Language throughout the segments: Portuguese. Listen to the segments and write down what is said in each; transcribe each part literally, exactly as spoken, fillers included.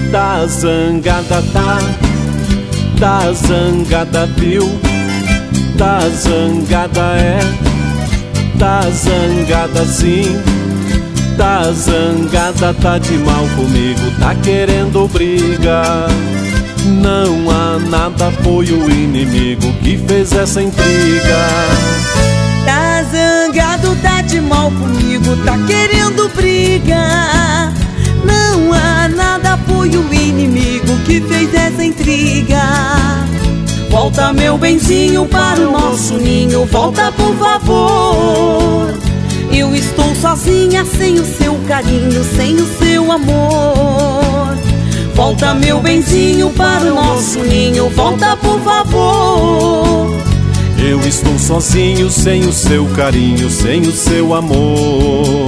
Tá zangada, tá, tá zangada, viu? Tá zangada, é, tá zangada sim. Tá zangada, tá de mal comigo, tá querendo briga. Não há nada, foi o inimigo que fez essa intriga. Tá zangado, tá de mal comigo, tá querendo briga. Não há nada, foi o inimigo que fez essa intriga. Volta, meu benzinho, para o nosso ninho, volta por favor. Eu estou sozinha, sem o seu carinho, sem o seu amor. Volta, meu benzinho, para o nosso ninho, volta por favor. Eu estou sozinho, sem o seu carinho, sem o seu amor.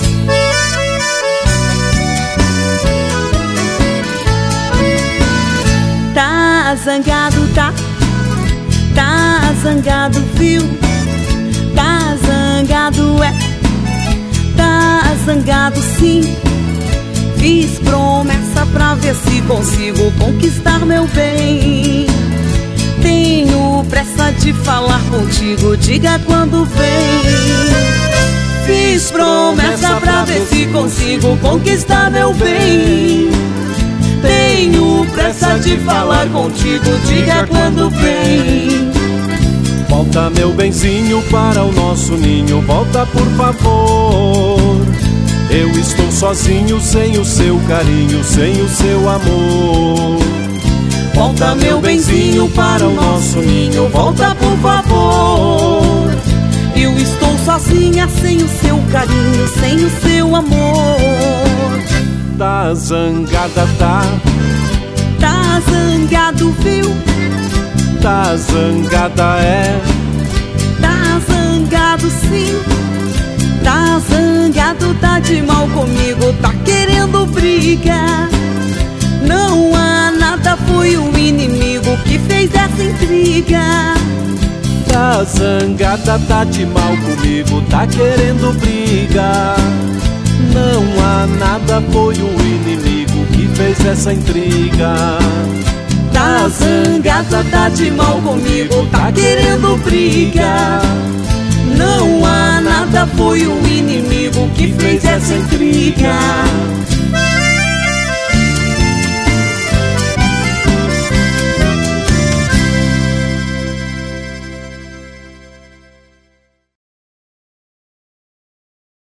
Tá zangado, tá, tá zangado, viu? Tá zangado, é, tá zangado sim. Fiz promessa pra ver se consigo conquistar meu bem. Tenho pressa de falar contigo, diga quando vem. Fiz promessa pra ver se consigo conquistar meu bem. Tenho pressa de falar contigo, diga quando vem. Volta, meu benzinho, para o nosso ninho, volta por favor. Eu estou sozinho, sem o seu carinho, sem o seu amor. Volta, meu benzinho, para o nosso ninho, volta por favor. Eu estou sozinha, sem o seu carinho, sem o seu amor. Tá zangada, tá, tá zangado, viu? Tá zangada, é, tá zangado sim. Tá zangado, tá de mal comigo, tá querendo briga. Não há nada, foi o inimigo que fez essa intriga. Tá zangada, tá de mal comigo, tá querendo briga. Não há nada, foi o inimigo que fez essa intriga. Tá zangada, tá de mal comigo, tá querendo briga. Não há nada, foi o inimigo que fez essa intriga.